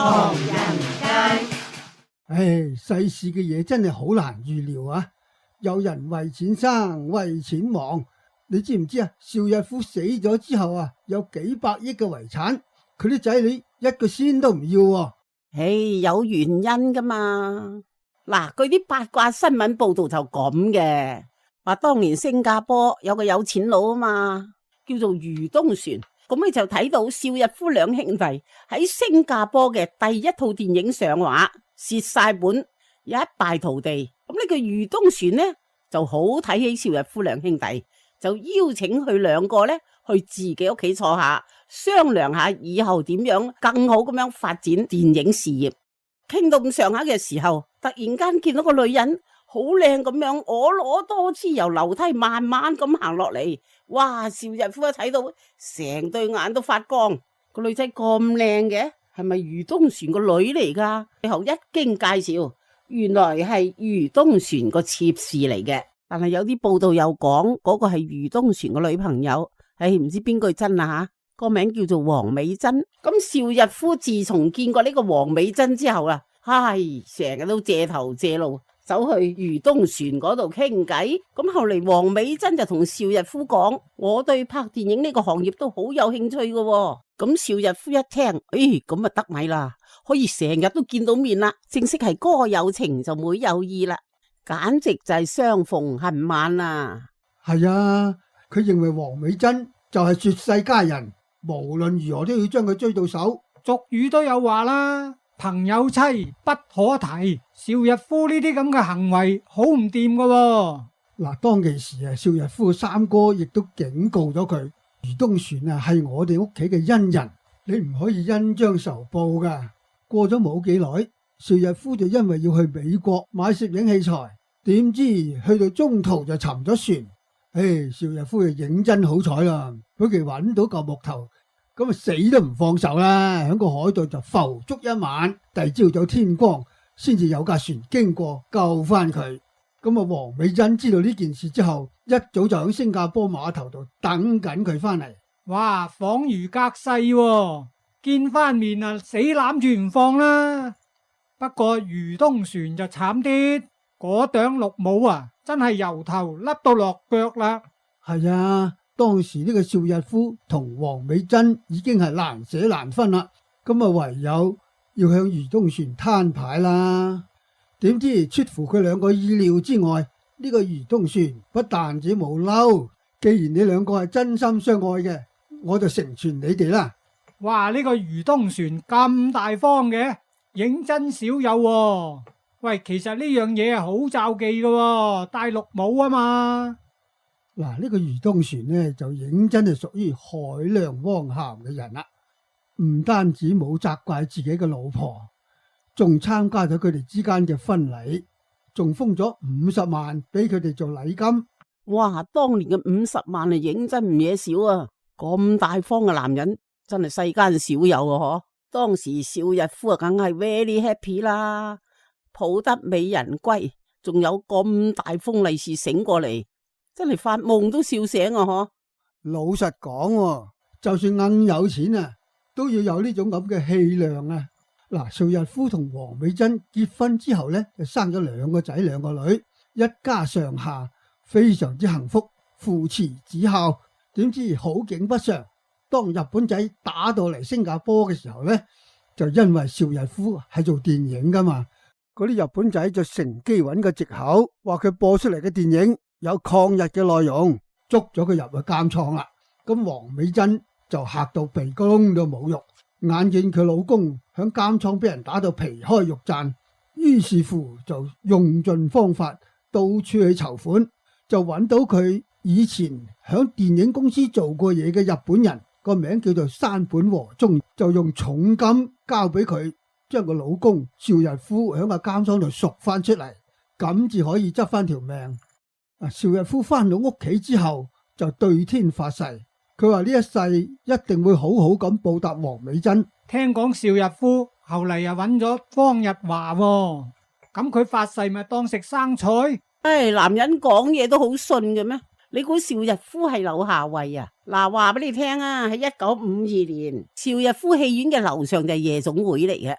唐人街。 唉，世事嘅嘢真係好難預料啊！有人為錢生，為錢亡。你知唔知啊？邵逸夫死咗之後啊，有幾百億嘅遺產，佢啲仔女一個仙都唔要喎。 唉，有原因噶嘛。嗱，據啲八卦新聞報道就咁嘅，話當年新加坡有個有錢佬啊嘛，叫做余東璇。咁你就睇到邵逸夫兩兄弟喺新加坡嘅第一套電影上畫，蝕晒本，一敗塗地。咁呢個余東璇呢就好睇起邵逸夫兩兄弟，就邀請佢兩個呢去自己屋企坐下，商量下以後點樣更好咁樣發展電影事業。傾到咁上下嘅時候，突然間見到個女人好靚咁樣，婀娜多姿，由樓梯慢慢咁行落嚟。哇！邵逸夫一睇到成對眼都發光，個女仔咁靚嘅，係咪余東璇個女嚟噶？最後一經介紹，原來係余東璇個妾侍嚟嘅。但係有啲報道又講嗰個係余東璇個女朋友，唔知邊句真啊吓？個名叫做黃美珍。咁邵逸夫自從見過呢個黃美珍之後啦，成日都借頭借路走去余東璇嗰度傾偈。咁後嚟黃美珍就同邵逸夫講：我對拍電影呢個行業都好有興趣嘅喎。咁邵逸夫一聽，咁啊得咪啦，可以成日都見到面啦，正式係哥有情就妹有意啦，簡直就係相逢恨晚啊！ 係啊，佢認為黃美珍就係絕世佳人，無論如何都要將佢追到手。 俗語都有話啦，朋友妻不可提。邵逸夫呢啲咁嘅行為好唔掂噶喎。 嗱，當其時啊，邵逸夫三哥亦都警告咗佢：余東璇啊係我哋屋企嘅恩人，你唔可以恩將仇報噶。過咗冇幾耐，邵逸夫就因為要去美國買攝影器材，點知去到中途就沉咗船。邵逸夫就認真好彩啦，佢哋揾到嚿木頭，咁啊死都唔放手啦，喺個海度就浮足一晚，第二朝早天光先至有架船經過救翻佢。咁啊，黃美珍知道呢件事之後，一早就喺新加坡碼頭度等緊佢翻嚟。 哇，恍如隔世喎，見翻面啊，死攬住唔放啦。不過余東璇就慘啲，嗰頂綠帽啊，真係由頭笠到落腳啦。 係啊，當時呢個邵逸夫同黃美珍已經係難捨難分啦，咁啊唯有要向余東璇攤牌啦。點知出乎佢兩個意料之外，呢個余東璇不但止冇嬲，既然你兩個係真心相愛嘅，我就成全你哋啦。 哇，呢個余東璇咁大方嘅，認真少有喎。喂，其實呢樣嘢係好罩忌嘅喎，戴綠帽啊嘛。 嗱，呢個余東璇呢就認真係屬於海量汪涵嘅人啦，唔單止冇責怪自己嘅老婆，仲參加咗佢哋之間嘅婚禮，仲封咗50萬俾佢哋做禮金。 哇，當年嘅50萬係認真唔嘢少啊！咁大方嘅男人真係世間少有啊！嗬，當時邵逸夫啊，梗係 very happy 啦，抱得美人歸，仲有咁大封利是醒過嚟，真係發夢都笑醒啊！嗬， 老實講，就算硬有錢啊，都要有呢種咁嘅氣量啊！嗱，邵逸夫同黃美珍結婚之後呢，就生咗2個仔2個女，一家上下非常之幸福，父慈子孝。點知好景不常，當日本仔打到嚟新加坡嘅時候呢，就因為邵逸夫係做電影噶嘛，嗰啲日本仔就乘機揾個藉口，話佢播出嚟嘅電影有抗日嘅內容，捉咗佢入去監倉啦。咁黃美珍就嚇到鼻哥窿都冇肉，眼見佢老公響監倉俾人打到皮開肉綻，於是乎就用盡方法到處去籌款，就揾到佢以前響電影公司做過嘢嘅日本人，個名叫做山本和忠，就用重金交俾佢，將個老公邵逸夫響個監倉度贖翻出嚟，咁至可以執翻條命。邵逸夫翻到屋企之後就對天發誓，佢話呢一世一定會好好咁報答黃美珍。 聽講邵逸夫後嚟又揾咗方日華喎，咁佢發誓咪當食生菜？ 男人講嘢都好信嘅咩？你估邵逸夫係柳下惠啊？嗱，話俾你聽啊，喺1952年邵逸夫戲院嘅樓上就係夜總會嚟嘅。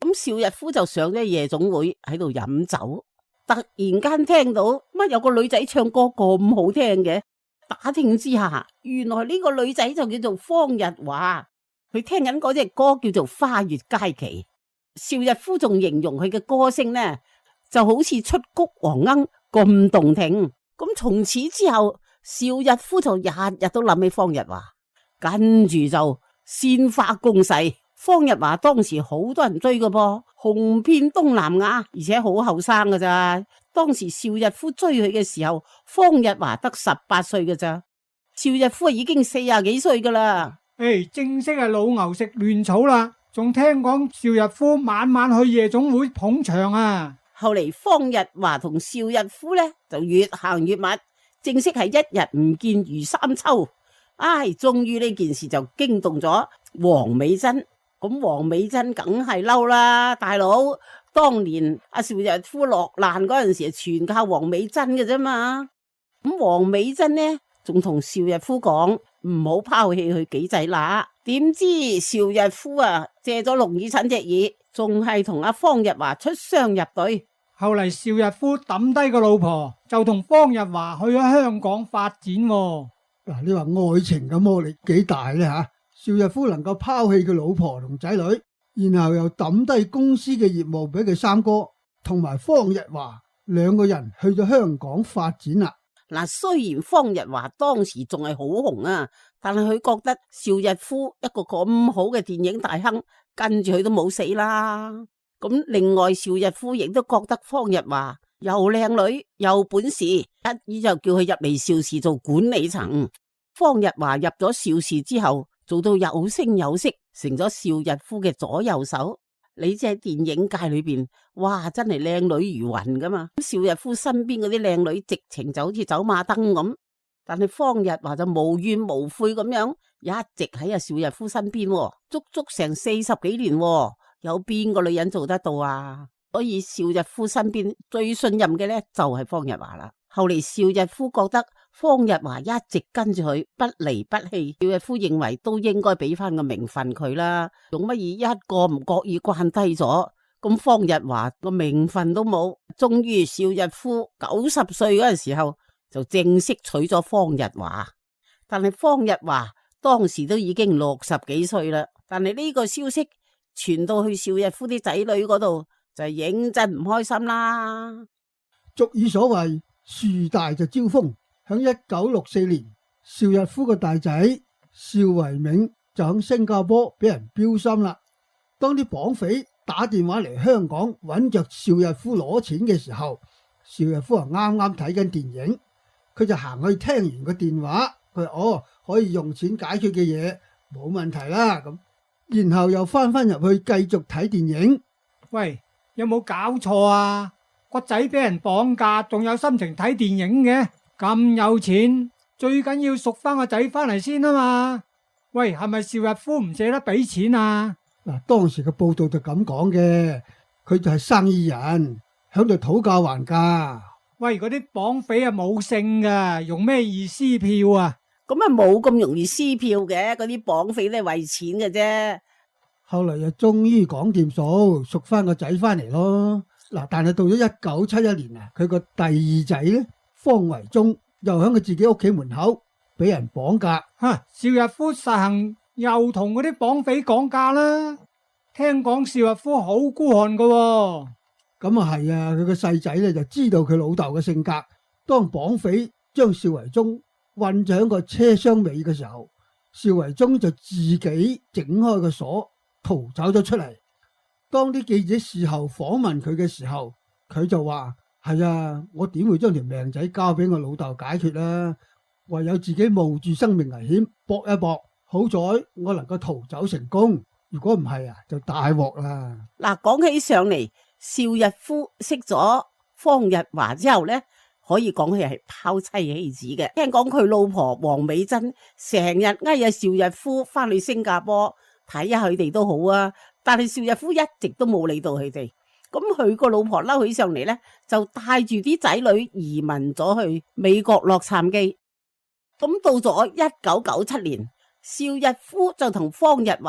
咁邵逸夫就上咗夜總會喺度飲酒，突然間聽到乜有個女仔唱歌咁好聽嘅，打聽之下，原來呢個女仔就叫做方日華，佢聽緊嗰隻歌叫做《花月佳期》。邵逸夫仲形容佢嘅歌聲呢，就好似出谷黃鶯咁動聽。咁從此之後，邵逸夫就日日都諗起方日華，跟住就鮮花攻勢。方日華當時好多人追㗎噃，紅遍東南亞，而且好後生㗎咋。當時邵逸夫追佢嘅時候，方日華得18歲㗎咋，邵逸夫已經40幾歲㗎啦。 正式係老牛食嫩草啦。仲聽講邵逸夫晚晚去夜總會捧場啊。 後嚟方日華同邵逸夫呢就越行越密，正式係一日唔見如三秋。終於呢件事就驚動咗黃美珍。咁黃美珍梗係嬲啦，大佬，當年阿邵逸夫落難嗰陣時，全靠黃美珍嘅啫嘛。咁黃美珍呢，仲同邵逸夫講唔好拋棄佢幾仔乸。點知邵逸夫借咗龍耳陳隻耳，仲係同阿方日華出雙入對。 後嚟邵逸夫抌低個老婆，就同方日華去咗香港發展。 嗱，你話愛情嘅魔力幾大呢？吓？邵逸夫能夠拋棄佢老婆同仔女，然後又抌低公司嘅業務俾佢三哥同埋方日華兩個人去咗香港發展啦。 嗱，雖然方日華當時仲係好紅啊，但係佢覺得邵逸夫一個咁好嘅電影大亨，跟住佢都冇死啦。咁另外邵逸夫亦都覺得方日華又靚女又本事，一於就叫佢入嚟邵氏做管理層。方日華入咗邵氏之後，做到有聲有色，成咗邵逸夫嘅左右手。你知喺電影界裏邊，哇，真係靚女如雲噶嘛。邵逸夫身邊嗰啲靚女，直情就好似走馬燈咁。但係方日華就無怨無悔咁樣，一直喺阿邵逸夫身邊，足足成40幾年，有邊個女人做得到啊？所以邵逸夫身邊最信任嘅呢，就係方日華啦。後嚟邵逸夫覺得方日華一直跟住佢不離不棄，邵逸夫認為都應該俾翻個名分佢啦，用乜嘢一個唔覺意慣低咗，咁方日華個名分都冇。終於邵逸夫90歲嗰陣時候就正式娶咗方日華，但係方日華當時都已經60幾歲啦。但係呢個消息傳到去邵逸夫啲仔女嗰度，就係認真唔開心啦。 俗語所謂樹大就招風，響1964年，邵逸夫個大仔邵維銘就響新加坡俾人標心啦。當啲綁匪打電話嚟香港揾着邵逸夫攞錢嘅時候，邵逸夫啱啱睇緊電影，佢就行去聽完個電話，佢話可以用錢解決嘅嘢冇問題啦咁，然後又翻入去繼續睇電影。 喂，有冇搞錯啊？個仔俾人綁架，仲有心情睇電影嘅？咁有錢，最緊要贖翻個仔翻嚟先啊嘛！喂，係咪邵逸夫唔捨得俾錢啊？ 嗱，當時嘅報道就咁講嘅，佢就係生意人，響度討價還價。 喂，嗰啲綁匪冇性噶，用咩意思票啊？ 咁冇咁容易撕票嘅，嗰啲綁匪都係為錢嘅啫。 後嚟又終於講掂數，贖翻個仔翻嚟咯。嗱，但係到咗1971年啊，佢個第二仔咧，方維忠又喺佢自己屋企門口俾人綁架。 邵逸夫實行又同嗰啲綁匪講價啦。聽講邵逸夫好孤寒噶。 咁啊係啊，佢個細仔咧就知道佢老豆嘅性格。當綁匪將邵維忠困咗喺個車廂尾嘅時候，邵維忠就自己整開個鎖逃走咗出嚟。當啲記者事後訪問佢嘅時候，佢就話：係啊，我點會將條命仔交俾我老豆解決啦？唯有自己冒住生命危險搏一搏，好在我能夠逃走成功。如果唔係啊，就大鑊啦。嗱， 講起上嚟，邵逸夫識咗方日華之後呢，可以講佢係拋妻棄子嘅。聽講佢老婆黃美珍成日嗌邵逸夫翻去新加坡睇下佢哋都好啊。但係邵逸夫一直都冇理到佢哋，咁佢個老婆嬲起上嚟呢，就帶住啲仔女移民咗去美國洛杉磯。咁到咗1997年，邵逸夫就同方日華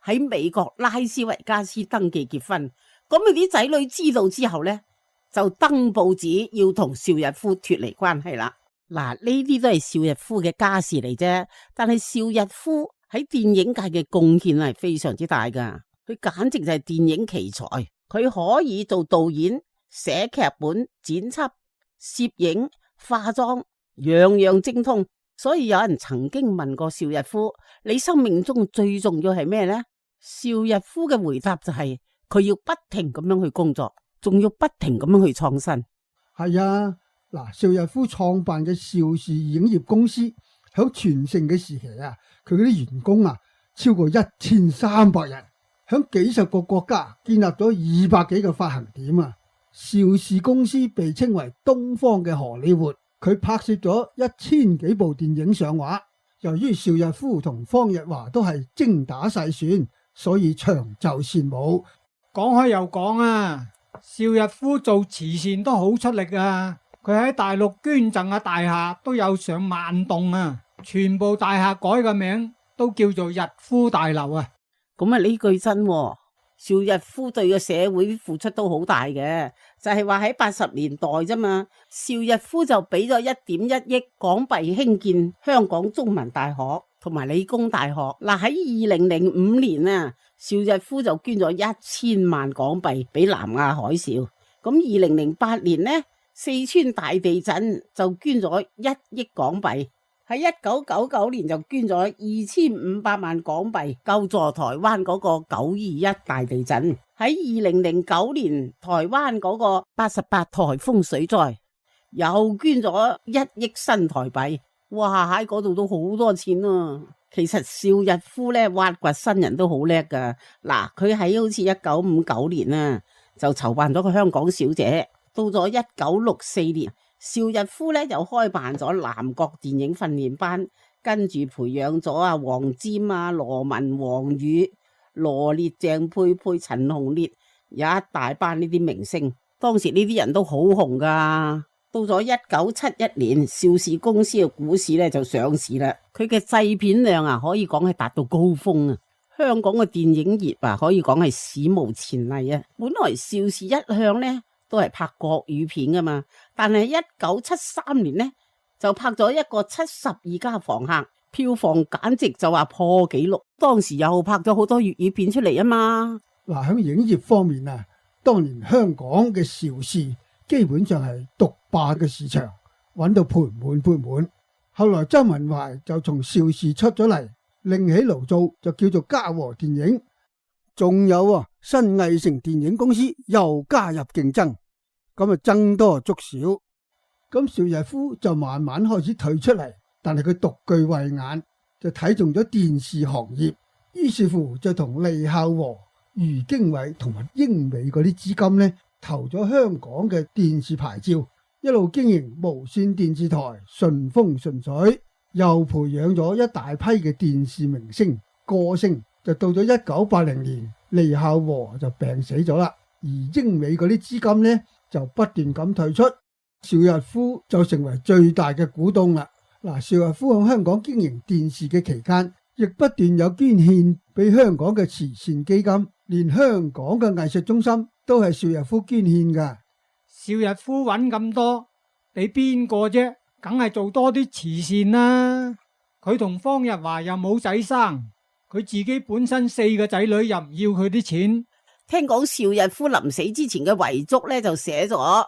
喺美國拉斯維加斯登記結婚。咁佢啲仔女知道之後呢，就登報紙要同邵逸夫脫離關係啦。嗱，呢啲都係邵逸夫嘅家事嚟啫，但係邵逸夫喺電影界嘅貢獻係非常之大噶，佢簡直就係電影奇才，佢可以做導演、寫劇本、剪輯、攝影、化妝，樣樣精通。所以有人曾經問過邵逸夫：你生命中最重要係咩呢？邵逸夫嘅回答就係：佢要不停咁樣去工作，仲要不停咁樣去創新。 係啊，嗱，邵逸夫創辦嘅邵氏影業公司響全盛嘅時期啊，佢嗰啲員工啊超過1300人，響幾十個國家建立咗200幾個發行點啊。邵氏公司被稱為東方嘅荷里活。佢拍攝咗1000幾部電影上畫。由於邵逸夫同方日華都係精打細算，所以長袖善舞。 講開又講啊，邵逸夫做慈善都好出力啊！佢喺大陸捐贈嘅大廈都有上萬棟啊，全部大廈改個名都叫做逸夫大樓啊！ 咁啊呢句真喎，邵逸夫對個社會付出都好大嘅，就係話喺80年代啫嘛，邵逸夫就俾咗1.1億港幣興建香港中文大學同埋理工大學。嗱，喺2005年啊，邵逸夫就捐咗1000萬港幣俾南亞海嘯。咁2008年呢，四川大地震就捐咗1億港幣。喺1999年就捐咗2500萬港幣救助台灣嗰個921大地震。喺2009年台灣嗰個88颱風水災又捐咗1億新台幣。哇，喺嗰度都好多錢啊！其實邵逸夫咧挖掘新人都好叻噶。嗱，佢喺好似1959年啊就籌辦咗個香港小姐，到咗1964年。邵逸夫咧又開辦咗南國電影訓練班，跟住培養咗黃霑啊、羅文、黃宇、羅烈、鄭佩佩、陳鴻烈，有一大班呢啲明星。當時呢啲人都好紅噶。到咗1971年，邵氏公司嘅股市咧就上市啦。佢嘅製片量啊，可以講係達到高峰啊。香港嘅電影業啊，可以講係史無前例啊。本來邵氏一向咧都係拍國語片噶嘛，但係1973年呢就拍咗一個72家房客，票房簡直就話破紀錄。當時又拍咗好多粵語片出嚟啊嘛。 嗱，喺影業方面啊，當年香港嘅邵氏基本上係獨霸嘅市場，揾到盆滿缽滿。後來周文懷就從邵氏出咗嚟，另起爐灶，就叫做嘉禾電影。仲有新藝城電影公司又加入競爭。咁啊，僧多粥少，咁邵逸夫就慢慢開始退出嚟，但係佢獨具慧眼，就睇中咗電視行業，於是乎就同利孝和、余經緯同埋英美嗰啲資金呢，投咗香港嘅電視牌照，一路經營無線電視台順風順水，又培養咗一大批嘅電視明星歌星。就到咗1980年，利孝和就病死咗啦，而英美嗰啲資金呢，就不斷咁退出，邵逸夫就成為最大嘅股東啦。嗱，邵逸夫喺香港經營電視嘅期間，亦不斷有捐獻俾香港嘅慈善基金，連香港嘅藝術中心都係邵逸夫捐獻噶。 邵逸夫揾咁多，你邊個啫？梗係做多啲慈善啦。佢同方日華又冇仔生，佢自己本身4個仔女又唔要佢啲錢。 聽講邵逸夫臨死之前嘅遺囑咧就寫咗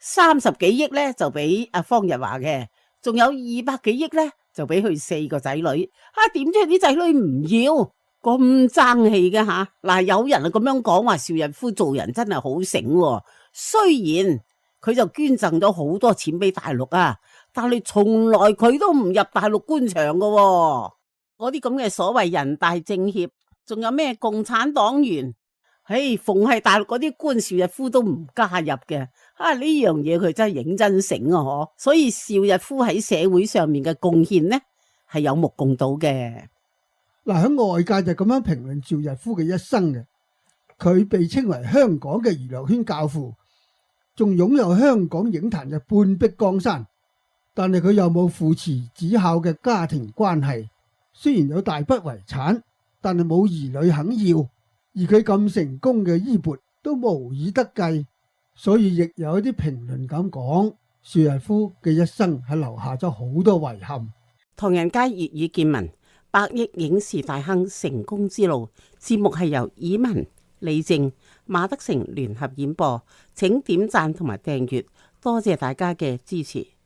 30幾億咧就俾阿方日華嘅，仲有200幾億咧就俾佢4個仔女。點知啲仔女唔要，咁爭氣嘅吓。嗱，有人啊咁樣講話邵逸夫做人真係好醒喎。雖然佢就捐贈咗好多錢俾大陸啊，但係從來佢都唔入大陸官場噶喎。嗰啲咁嘅所謂人大政協，仲有咩共產黨員？逢係大陸嗰啲官，邵逸夫都唔加入嘅。呢樣嘢佢真係認真醒啊！嗬，所以邵逸夫喺社會上面嘅貢獻呢，係有目共睹嘅。 嗱，喺外界就咁樣評論邵逸夫嘅一生嘅，佢被稱為香港嘅娛樂圈教父，仲擁有香港影壇嘅半壁江山。但係佢又冇父慈子孝嘅家庭關係，雖然有大筆遺產， 但係冇兒女肯要，而佢咁成功嘅衣缽都無以得計，所以亦有一啲評論咁講，邵逸夫嘅一生係留下咗好多遺憾。 唐人街粵語見聞，百億影視大亨成功之路節目係由以文、李靜、馬德成聯合演播，請點讚同埋訂閱，多謝大家嘅支持。